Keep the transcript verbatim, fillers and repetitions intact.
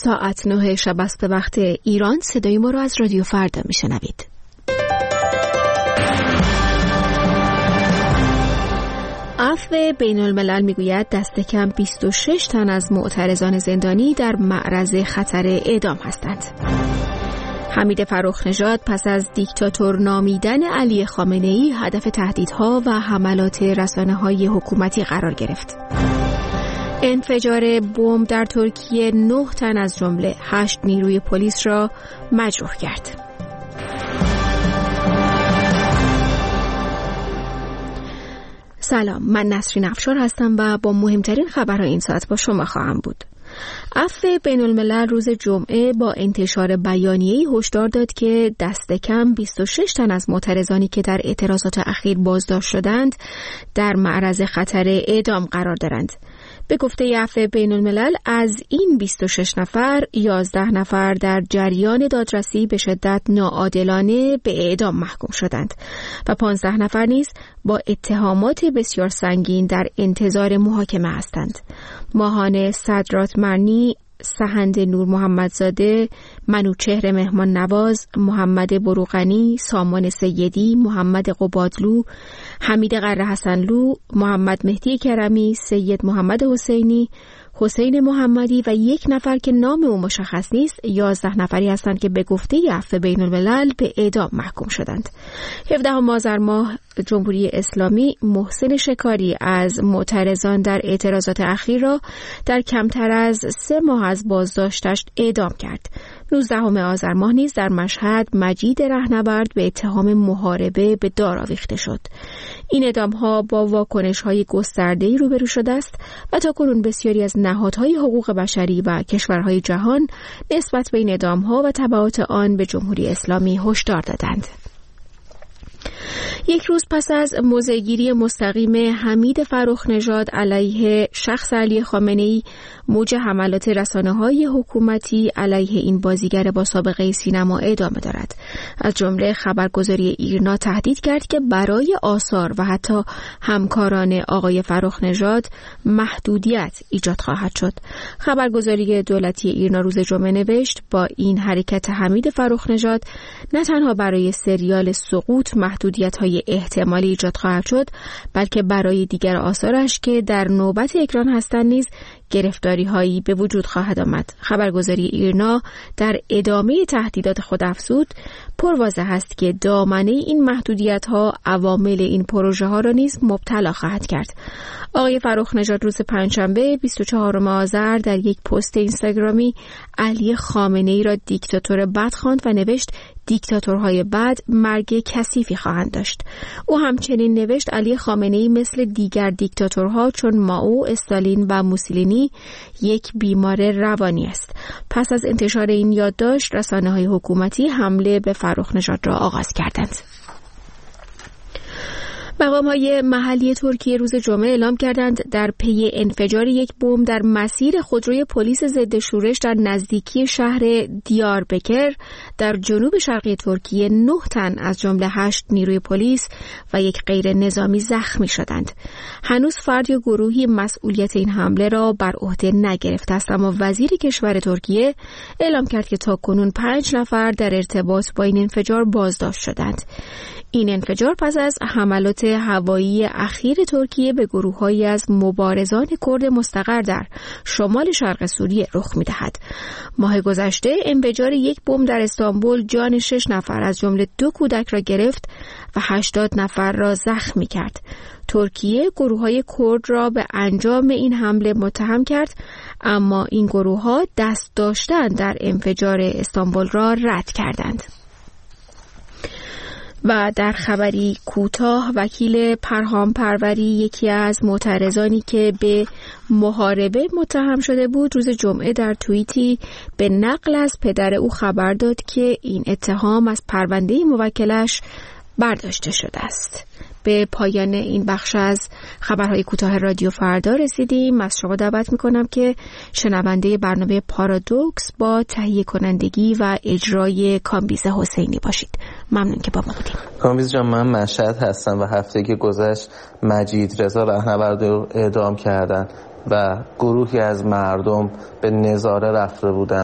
ساعت نه شب است به وقت ایران. صدای ما را از رادیو فردا میشنوید. عفو بین الملل میگوید دست کم بیست و شش تن از معترضان زندانی در معرض خطر اعدام هستند. حمید فرخ‌نژاد پس از دیکتاتور نامیدن علی خامنه‌ای هدف تهدیدها و حملات رسانه‌های حکومتی قرار گرفت. انفجار بمب در ترکیه نه تن از جمله هشت نیروی پلیس را مجروح کرد. سلام، من نسرین افشار هستم و با مهمترین خبرهای این ساعت با شما خواهم بود. عفو بین الملل روز جمعه با انتشار بیانیه‌ای هشدار داد که دست کم بیست و شش تن از معترضانی که در اعتراضات اخیر بازداشت شدند در معرض خطر اعدام قرار دارند. به گفته عفو بین الملل از این بیست و شش نفر یازده نفر در جریان دادرسی به شدت ناعادلانه به اعدام محکوم شدند و پانزده نفر نیز با اتهامات بسیار سنگین در انتظار محاکمه هستند. ماهان صدرات مرنی، سهند نور محمدزاده، منوچهر مهمان نواز، محمد بروغنی، سامان سیدی، محمد قبادلو، حمید قره حسنلو، محمد مهدی کرمی، سید محمد حسینی، حسین محمدی و یک نفر که نام او مشخص نیست، یازده نفری هستند که به گفته عفو بین الملل به اعدام محکوم شدند. هفدهم آذر ماه جمهوری اسلامی محسن شکاری از معترضان در اعتراضات اخیر را در کمتر از سه ماه از بازداشتش اعدام کرد. نوزدهم آذر ماه نیز در مشهد مجید رهنورد به اتهام محاربه به دار آویخته شد. این اعدام‌ها با واکنش‌های گسترده‌ای روبرو شده است و تاکنون بسیاری از نهادهای حقوق بشری و کشورهای جهان نسبت به این اعدام‌ها و تبعات آن به جمهوری اسلامی هشدار دادند. یک روز پس از موضع‌گیری مستقیم حمید فرخ‌نژاد علیه شخص علی خامنه‌ای، موج حملات رسانه‌های حکومتی علیه این بازیگر با سابقه سینما ادامه دارد. از جمله خبرگزاری ایرنا تهدید کرد که برای آثار و حتی همکاران آقای فرخ‌نژاد محدودیت ایجاد خواهد شد. خبرگزاری دولتی ایرنا روز جمعه نوشت با این حرکت حمید فرخ‌نژاد نه تنها برای سریال سقوط محدودیت‌های احتمالی ایجاد خواهد شد، بلکه برای دیگر آثارش که در نوبت اکران هستند نیز گرفتاری هایی به وجود خواهد آمد. خبرگزاری ایرنا در ادامه تهدیدات خود افزود پرواضح است که دامنه این محدودیت ها عوامل این پروژه ها را نیز مبتلا خواهد کرد. آقای فرخ‌نژاد روز پنجشنبه بیست و چهارم آذر در یک پست اینستاگرامی علی خامنه‌ای را دیکتاتور بد خواند و نوشت دیکتاتورهای بد مرگ کثیفی خواهند داشت. او همچنین نوشت علی خامنه‌ای مثل دیگر دیکتاتورها چون مائو، استالین و موسولینی یک بیمار روانی است. پس از انتشار این یادداشت رسانه‌های حکومتی حمله به فرخ‌نژاد را آغاز کردند. مقام‌های محلی ترکیه روز جمعه اعلام کردند در پی انفجار یک بمب در مسیر خودروی پلیس ضد شورش در نزدیکی شهر دیاربکر در جنوب شرقی ترکیه نه تن از جمله هشت نیروی پلیس و یک غیر نظامی زخمی شدند. هنوز فرد یا گروهی مسئولیت این حمله را بر عهده نگرفته است، اما وزیر کشور ترکیه اعلام کرد که تاکنون پنج نفر در ارتباط با این انفجار بازداشت شدند. این انفجار پس از حملات هوایی اخیر ترکیه به گروه‌هایی از مبارزان کرد مستقر در شمال شرق سوریه رخ می‌دهد. ماه گذشته انفجار یک بمب در استانبول جان شش نفر از جمله دو کودک را گرفت و هشتاد نفر را زخمی کرد. ترکیه گروه‌های کرد را به انجام این حمله متهم کرد، اما این گروه‌ها دست داشتن در انفجار استانبول را رد کردند. و در خبری کوتاه وکیل پرهام پروری، یکی از معترضانی که به محاربه متهم شده بود، روز جمعه در توییتی به نقل از پدر او خبر داد که این اتهام از پرونده موکلش برداشته شده است. به پایان این بخش از خبرهای کوتاه رادیو فردا رسیدیم. از شما دعوت میکنم که شنونده برنامه پارادوکس با تهیه کنندگی و اجرای کامبیز حسینی باشید. ممنون که با ما بودیم. کامبیز جان، من مشهد هستم و هفته که گذشت مجید رضا رهنورد رو اعدام کردن و گروهی از مردم به نظاره رفته بودن